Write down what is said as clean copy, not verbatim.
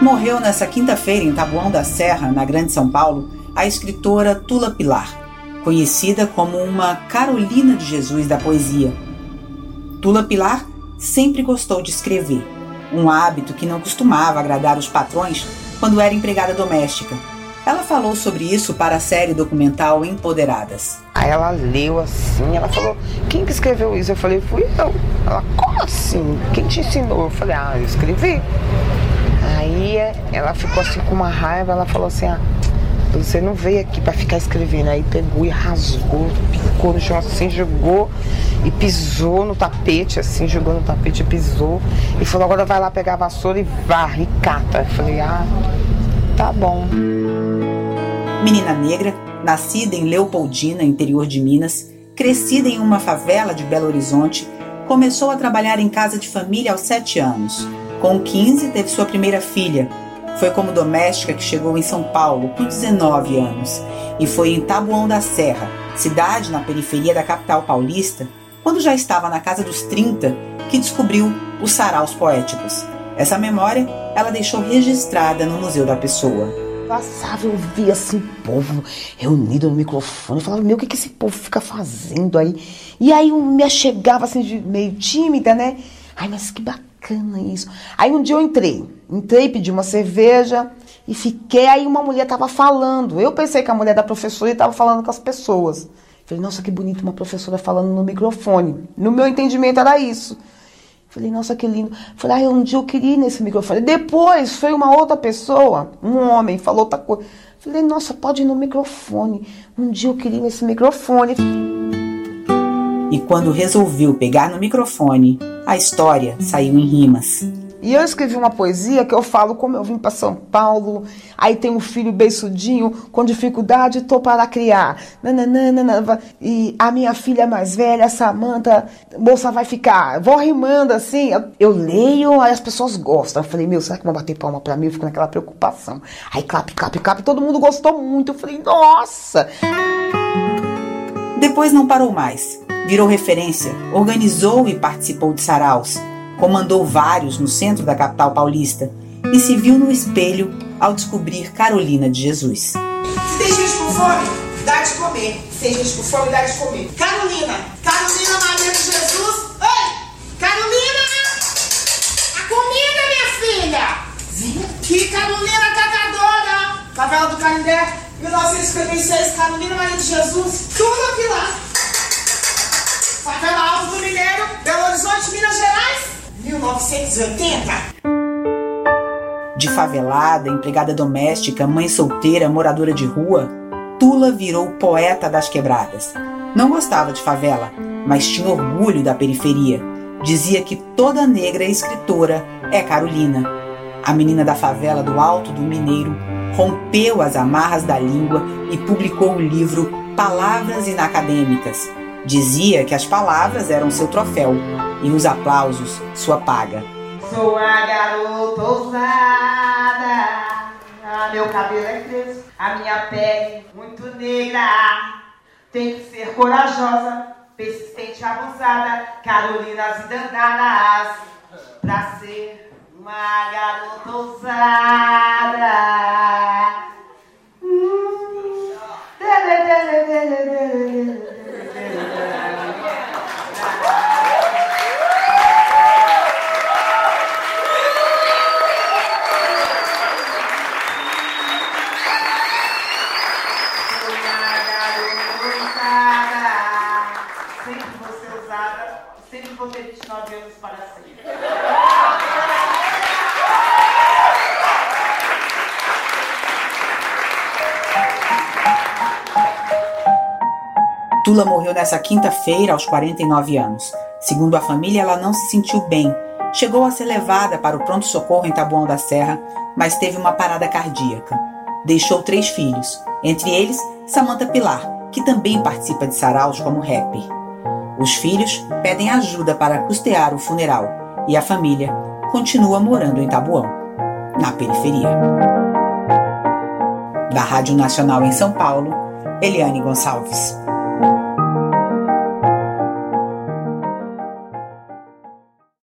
Morreu nessa quinta-feira em Taboão da Serra, na Grande São Paulo, a escritora Tula Pilar, conhecida como uma Carolina de Jesus da poesia. Tula Pilar sempre gostou de escrever, um hábito que não costumava agradar os patrões quando era empregada doméstica. Ela falou sobre isso para a série documental Empoderadas. Aí ela leu assim, ela falou, quem que escreveu isso? Eu falei, fui eu. Ela, como assim? Quem te ensinou? Eu falei, eu escrevi. Aí ela ficou assim com uma raiva, ela falou assim, você não veio aqui pra ficar escrevendo. Aí pegou e rasgou, picou no chão assim, jogou e pisou no tapete, assim, jogou no tapete e pisou. E falou, agora vai lá pegar a vassoura e varre e cata. Eu falei, tá bom. Menina negra, nascida em Leopoldina, interior de Minas, crescida em uma favela de Belo Horizonte, começou a trabalhar em casa de família aos 7 anos. Com 15, teve sua primeira filha. Foi como doméstica que chegou em São Paulo com 19 anos. E foi em Taboão da Serra, cidade na periferia da capital paulista, quando já estava na casa dos 30, que descobriu os saraus poéticos. Essa memória ela deixou registrada no Museu da Pessoa. Passava, eu via assim, povo reunido no microfone. Eu falava, o que esse povo fica fazendo aí? E aí eu me achegava assim, meio tímida, né? Mas que bacana isso. Aí um dia eu entrei, pedi uma cerveja e fiquei. Aí uma mulher tava falando. Eu pensei que a mulher da professora estava falando com as pessoas. Falei, nossa, que bonito uma professora falando no microfone. No meu entendimento era isso. Falei, nossa, que lindo. Falei, um dia eu queria ir nesse microfone. Depois foi uma outra pessoa, um homem, falou outra coisa. Falei, nossa, pode ir no microfone. Um dia eu queria ir nesse microfone. E quando resolveu pegar no microfone, a história saiu em rimas. E eu escrevi uma poesia que eu falo como eu vim para São Paulo, aí tenho um filho beiçudinho, com dificuldade tô para criar. Nananana, e a minha filha mais velha, Samanta, moça vai ficar. Vou rimando assim, eu leio, aí as pessoas gostam. Eu falei, será que vão bater palma para mim? Eu fico naquela preocupação. Aí clap, todo mundo gostou muito. Eu falei, nossa! Depois não parou mais. Virou referência, organizou e participou de saraus. Comandou vários no centro da capital paulista e se viu no espelho ao descobrir Carolina de Jesus. Se tem gente com fome, dá de comer. Se tem gente com fome, dá de comer. Carolina Maria de Jesus. Oi, Carolina, a comida, minha filha. Vem aqui, Carolina catadora. Favela do Canindé, 1956, Carolina Maria de Jesus, tudo aqui lá. Favela Alto do Mineiro, Belo Horizonte, Minas Gerais. 1980. De favelada, empregada doméstica, mãe solteira, moradora de rua, Tula virou poeta das quebradas. Não gostava de favela, mas tinha orgulho da periferia. Dizia que toda negra escritora é Carolina. A menina da favela do Alto do Mineiro rompeu as amarras da língua e publicou o livro Palavras Inacadêmicas. Dizia que as palavras eram seu troféu e os aplausos sua paga. Sou a garota ousada, meu cabelo é crespo, a minha pele muito negra. Tem que ser corajosa, persistente, abusada, Carolinas e dandadas, pra ser uma garota ousada. Sempre vou ter 29 anos para sempre. Tula morreu nessa quinta-feira aos 49 anos. Segundo a família, ela não se sentiu bem. Chegou a ser levada para o pronto-socorro em Taboão da Serra, mas teve uma parada cardíaca. Deixou 3 filhos, entre eles Samanta Pilar, que também participa de saraus como rapper. Os filhos pedem ajuda para custear o funeral e a família continua morando em Taboão, na periferia. Da Rádio Nacional em São Paulo, Eliane Gonçalves.